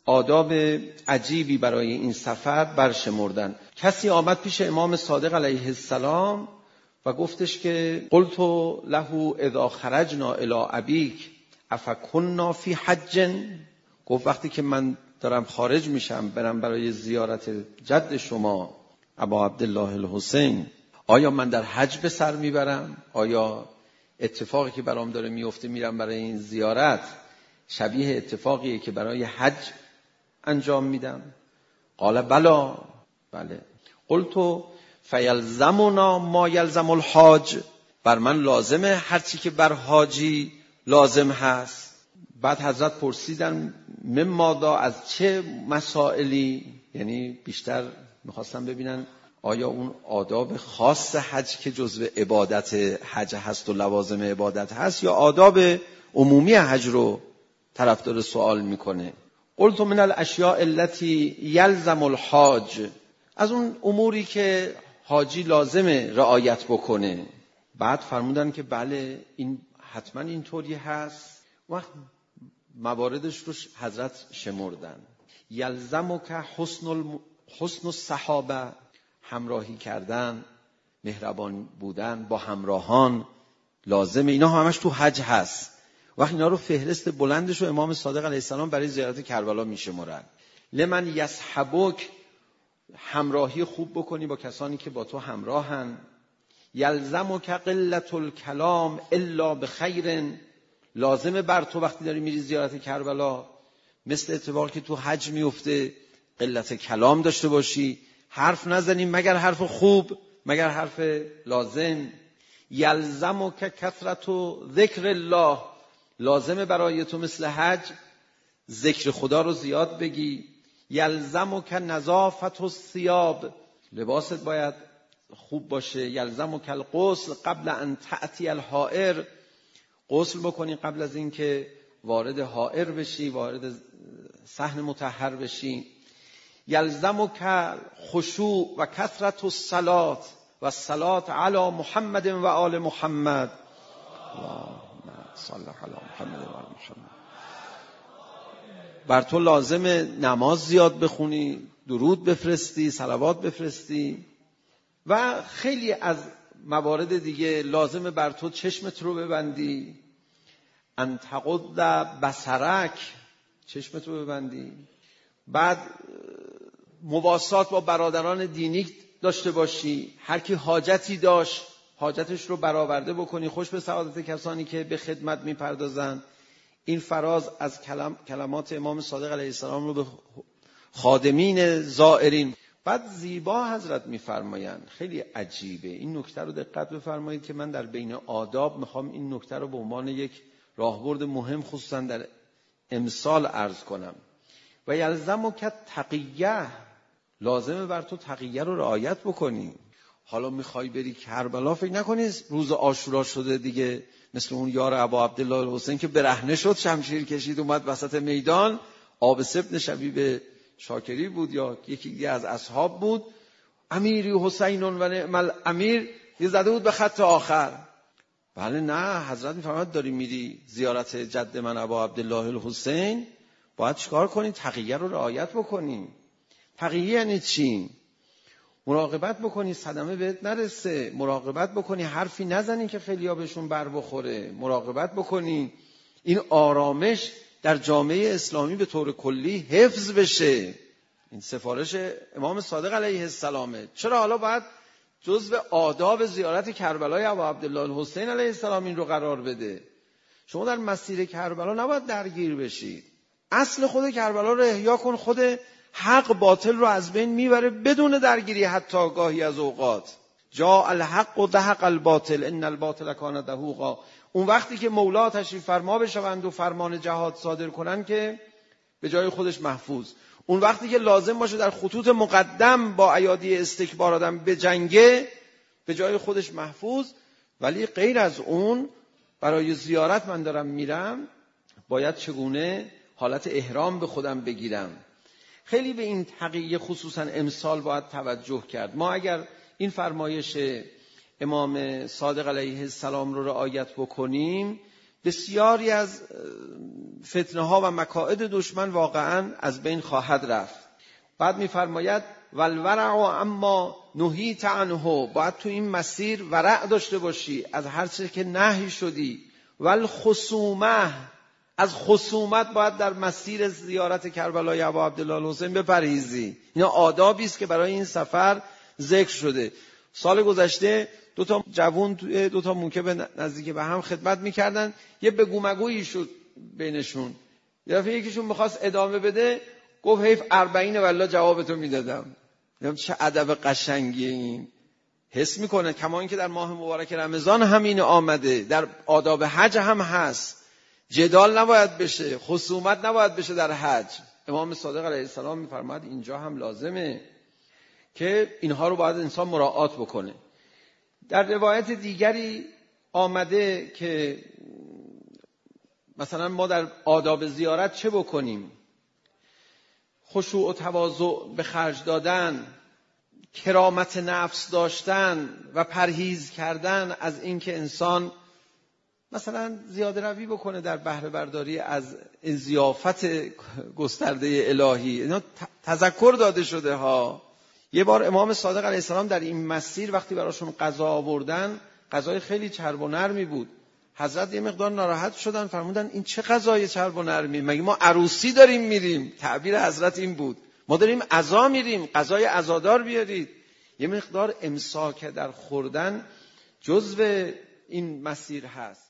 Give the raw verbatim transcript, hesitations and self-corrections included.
آداب عجیبی برای این سفر برشمردن. کسی آمد پیش امام صادق علیه السلام و گفتش که قلت له اذا خرجنا الی ابیک افکنا فی حج. گفت وقتی که من دارم خارج میشم برم برای زیارت جد شما ابا عبدالله الحسین، آیا من در حج به سر میبرم؟ آیا اتفاقی که برام داره میفته میرم برای این زیارت شبیه اتفاقیه که برای حج انجام میدم؟ قال بلا، بله. قلت فیلزمنا ما یلزم الحاج، بر من لازمه هرچی که بر حاجی لازم هست. بعد حضرت پرسیدن ممادا، از چه مسائلی؟ یعنی بیشتر میخواستم ببینن آیا اون آداب خاص حج که جزو عبادت حج هست و لوازم عبادت هست یا آداب عمومی حج رو طرفدار سوال میکنه. قلت من الاشیاء التي یلزم الحاج، از اون اموری که حاجی لازمه رعایت بکنه. بعد فرمودن که بله این حتما اینطوری هست. وقت مواردش رو حضرت شمردن. یلزمک حسن الم... حسن الصحابه، همراهی کردن، مهربان بودن با همراهان لازمه. اینا همش تو حج هست. وقت اینا رو فهرست بلندش رو امام صادق علیه السلام برای زیارت کربلا میشمرن. لمن یصحبک، همراهی خوب بکنی با کسانی که با تو همراهن. یلزمک قلة الکلام الا بخیر، لازمه بر تو وقتی داری میری زیارت کربلا مثل اتفاقی که تو حج میفته قلت کلام داشته باشی، حرف نزنی مگر حرف خوب، مگر حرف لازم. یلزمک کثرت ذکر الله، لازمه برای تو مثل حج ذکر خدا رو زیاد بگی. یلزمک نظافت الثیاب، لباست باید خوب باشه. یلزمک الغسل قبل ان تأتی الحائر، غسل بکنی قبل از این که وارد حائر بشی، وارد صحن مطهر بشی. یلزمک خشوع و کثرت الصلاة و الصلاة علی محمد و آل محمد. اللهم صل علی محمد و آل محمد. بر تو لازمه نماز زیاد بخونی، درود بفرستی، صلوات بفرستی و خیلی از موارد دیگه. لازمه بر تو چشمت رو ببندی، ان تغض بصرک، چشمت رو ببندی. بعد مواسات با برادران دینی داشته باشی، هر کی حاجتی داشت حاجتش رو برآورده بکنی، خوش به سعادت کسانی که به خدمت میپردازن. این فراز از کلم، کلمات امام صادق علیه السلام رو به خادمین زائرین. بعد زیبا حضرت میفرمایند، خیلی عجیبه این نکته رو دقت بفرمایید که من در بین آداب میخوام این نکته رو به عنوان یک راهبرد مهم خصوصا در امسال عرض کنم. و یلزمک تقیه، لازمه بر تو تقیه رو رعایت بکنی. حالا میخوای بری کربلا، فکر نکنی روز عاشورا شده دیگه مثل اون یار ابا عبدالله الحسین که برهنه شد، شمشیر کشید اومد وسط میدان. عابس ابن شبیب شاکری بود یا یکی دیگه از اصحاب بود، امیری حسین و نعم الامیر، یه زده بود به خط آخر. بله نه، حضرت میفرماد داری میری زیارت جد من ابا عبدالله الحسین باید چیکار کنی؟ تقیه رو رعایت بکنی. تقیه یعنی چی؟ مراقبت بکنی صدمه بهت نرسه، مراقبت بکنی حرفی نزنی که خیلی ها بهشون بر بخوره، مراقبت بکنی این آرامش در جامعه اسلامی به طور کلی حفظ بشه. این سفارش امام صادق علیه السلامه. چرا حالا باید جزو آداب زیارت کربلای ابا عبدالله الحسین علیه السلام این رو قرار بده؟ شما در مسیر کربلا نباید درگیر بشید. اصل خود کربلا رو احیا کن، خود حق باطل رو از بین میبره بدون درگیری حتی گاهی از اوقات. جاء الحق و ذهق الباطل ان الباطل کان زهوقا. اون وقتی که مولا تشریف فرما بشوند و فرمان جهاد صادر کنن که به جای خودش محفوظ. اون وقتی که لازم باشه در خطوط مقدم با ایادی استکبار آدم به جنگه به جای خودش محفوظ. ولی غیر از اون برای زیارت من دارم میرم، باید چگونه حالت احرام به خودم بگیرم. خیلی به این تقیه خصوصا امسال باید توجه کرد. ما اگر این فرمایش امام صادق علیه السلام رو رعایت بکنیم بسیاری از فتنه ها و مکائد دشمن واقعا از بین خواهد رفت. بعد میفرماید والورع اما نهیت عنه، باید تو این مسیر ورع داشته باشی از هر چیزی که نهی شدی. والخصومه، از خصومت باید در مسیر زیارت کربلای ابا عبدالله الحسین بپرهیزی. اینا آدابی است که برای این سفر ذکر شده. سال گذشته دو تا جوون توی دو تا موکب نزدیک به هم خدمت میکردن، یه بگو مگویی شد بینشون. یه دفعه یکیشون میخواست ادامه بده، گفت حیف اربعین والله جوابتو میدادم. میگم چه ادب قشنگیه این. حس میکنه کما اینکه در ماه مبارک رمضان همین آمده، در آداب حج هم هست. جدال نباید بشه، خصومت نباید بشه در حج. امام صادق علیه السلام میفرماید اینجا هم لازمه که اینها رو باید انسان مراعات بکنه. در روایت دیگری آمده که مثلا ما در آداب زیارت چه بکنیم؟ خشوع و تواضع به خرج دادن، کرامت نفس داشتن و پرهیز کردن از اینکه انسان مثلا زیاده روی بکنه در بهره برداری از ضیافت گسترده الهی. اینا تذکر داده شده ها. یه بار امام صادق علیه السلام در این مسیر وقتی براشون غذا آوردن، غذای خیلی چرب و نرمی بود. حضرت یه مقدار ناراحت شدن، فرمودن این چه غذای چرب و نرمی؟ مگه ما عروسی داریم میریم؟ تعبیر حضرت این بود، ما داریم عزا میریم، غذای عزادار بیارید. یه مقدار امساک در خوردن جزو این مسیر هست.